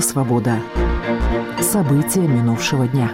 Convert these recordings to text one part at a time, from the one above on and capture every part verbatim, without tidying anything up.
«Свобода». События минувшего дня.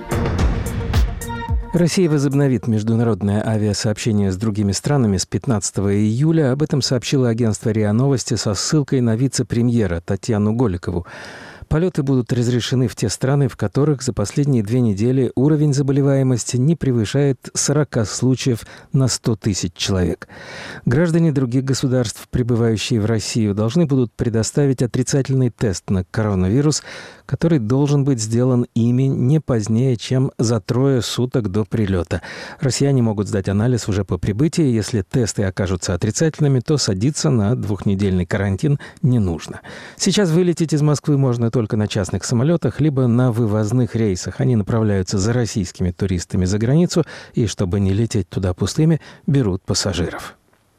Россия возобновит международное авиасообщение с другими странами с пятнадцатого июля. Об этом сообщило агентство РИА Новости со ссылкой на вице-премьера Татьяну Голикову. Полеты будут разрешены в те страны, в которых за последние две недели уровень заболеваемости не превышает сорок случаев на сто тысяч человек. Граждане других государств, прибывающие в Россию, должны будут предоставить отрицательный тест на коронавирус, который должен быть сделан ими не позднее, чем за трое суток до прилета. Россияне могут сдать анализ уже по прибытии. Если тесты окажутся отрицательными, то садиться на двухнедельный карантин не нужно. Сейчас вылететь из Москвы можно только на частных самолетах, либо на вывозных рейсах. Они направляются за российскими туристами за границу, и, чтобы не лететь туда пустыми, берут пассажиров.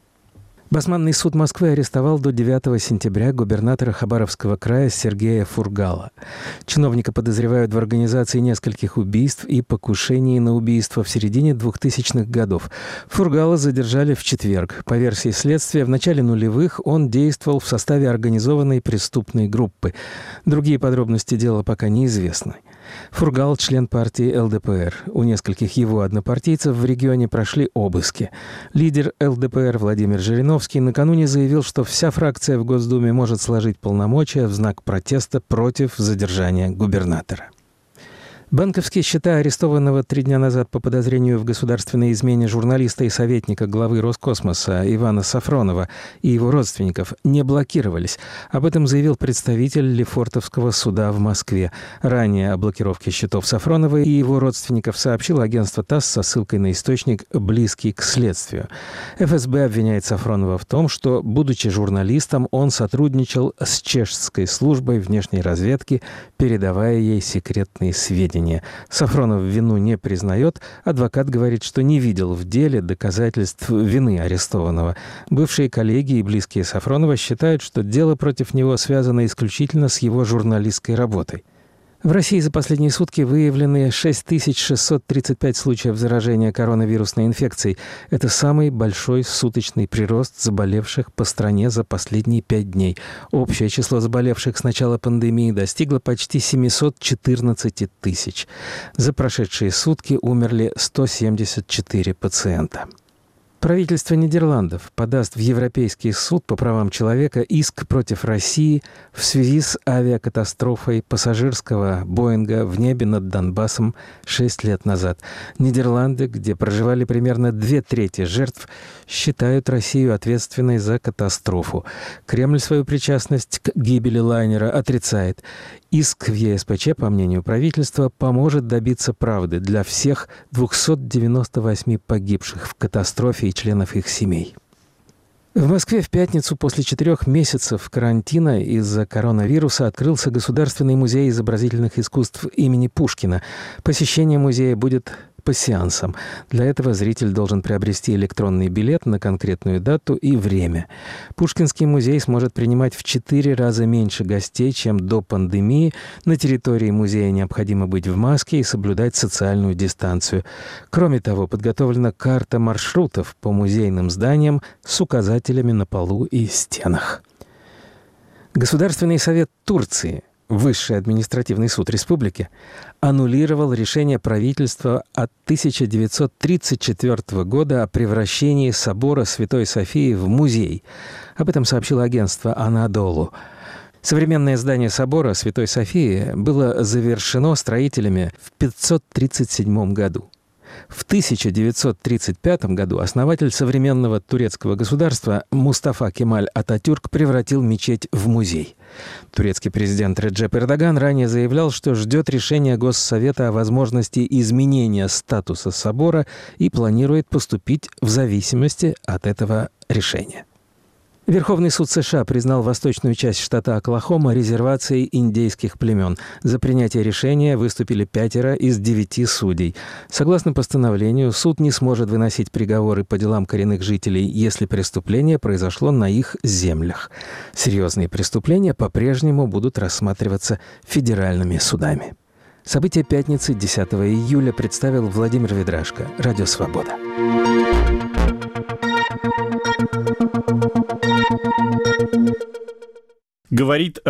Басманный суд Москвы арестовал до девятого сентября губернатора Хабаровского края Сергея Фургала. Чиновника подозревают в организации нескольких убийств и покушении на убийство в середине двухтысячных годов. Фургала задержали в четверг. По версии следствия, в начале нулевых он действовал в составе организованной преступной группы. Другие подробности дела пока неизвестны. Фургал – член партии эл дэ пэ эр. У нескольких его однопартийцев в регионе прошли обыски. Лидер эл дэ пэ эр Владимир Жириновский накануне заявил, что вся фракция в Госдуме может сложить полномочия в знак протеста против задержания губернатора. Банковские счета арестованного три дня назад по подозрению в государственной измене журналиста и советника главы Роскосмоса Ивана Сафронова и его родственников не блокировались. Об этом заявил представитель Лефортовского суда в Москве. Ранее о блокировке счетов Сафронова и его родственников сообщило агентство ТАСС со ссылкой на источник, близкий к следствию. эф эс бэ обвиняет Сафронова в том, что, будучи журналистом, он сотрудничал с чешской службой внешней разведки, передавая ей секретные сведения. Сафронов вину не признает. Адвокат говорит, что не видел в деле доказательств вины арестованного. Бывшие коллеги и близкие Сафронова считают, что дело против него связано исключительно с его журналистской работой. В России за последние сутки выявлены шесть тысяч шестьсот тридцать пять случаев заражения коронавирусной инфекцией. Это самый большой суточный прирост заболевших по стране за последние пять дней. Общее число заболевших с начала пандемии достигло почти семьсот четырнадцать тысяч. За прошедшие сутки умерли сто семьдесят четыре пациента. Правительство Нидерландов подаст в Европейский суд по правам человека иск против России в связи с авиакатастрофой пассажирского «Боинга» в небе над Донбассом шесть лет назад. Нидерланды, где проживали примерно две трети жертв, считают Россию ответственной за катастрофу. Кремль свою причастность к гибели лайнера отрицает. Иск в е эс пэ че, по мнению правительства, поможет добиться правды для всех двухсот девяноста восьми погибших в катастрофе и членов их семей. В Москве в пятницу после четырех месяцев карантина из-за коронавируса открылся Государственный музей изобразительных искусств имени Пушкина. Посещение музея будет по сеансам. Для этого зритель должен приобрести электронный билет на конкретную дату и время. Пушкинский музей сможет принимать в четыре раза меньше гостей, чем до пандемии. На территории музея необходимо быть в маске и соблюдать социальную дистанцию. Кроме того, подготовлена карта маршрутов по музейным зданиям с указателями на полу и стенах. Государственный совет Турции, Высший административный суд республики, аннулировал решение правительства от тысяча девятьсот тридцать четвёртого года о превращении собора Святой Софии в музей. Об этом сообщило агентство «Анадолу». Современное здание собора Святой Софии было завершено строителями в пятьсот тридцать седьмом году. В тысяча девятьсот тридцать пятом году основатель современного турецкого государства Мустафа Кемаль Ататюрк превратил мечеть в музей. Турецкий президент Реджеп Эрдоган ранее заявлял, что ждет решения Госсовета о возможности изменения статуса собора и планирует поступить в зависимости от этого решения. Верховный суд США признал восточную часть штата Оклахома резервацией индейских племен. За принятие решения выступили пятеро из девяти судей. Согласно постановлению, суд не сможет выносить приговоры по делам коренных жителей, если преступление произошло на их землях. Серьезные преступления по-прежнему будут рассматриваться федеральными судами. События пятницы десятого июля представил Владимир Ведрашко. Радио «Свобода». Говорит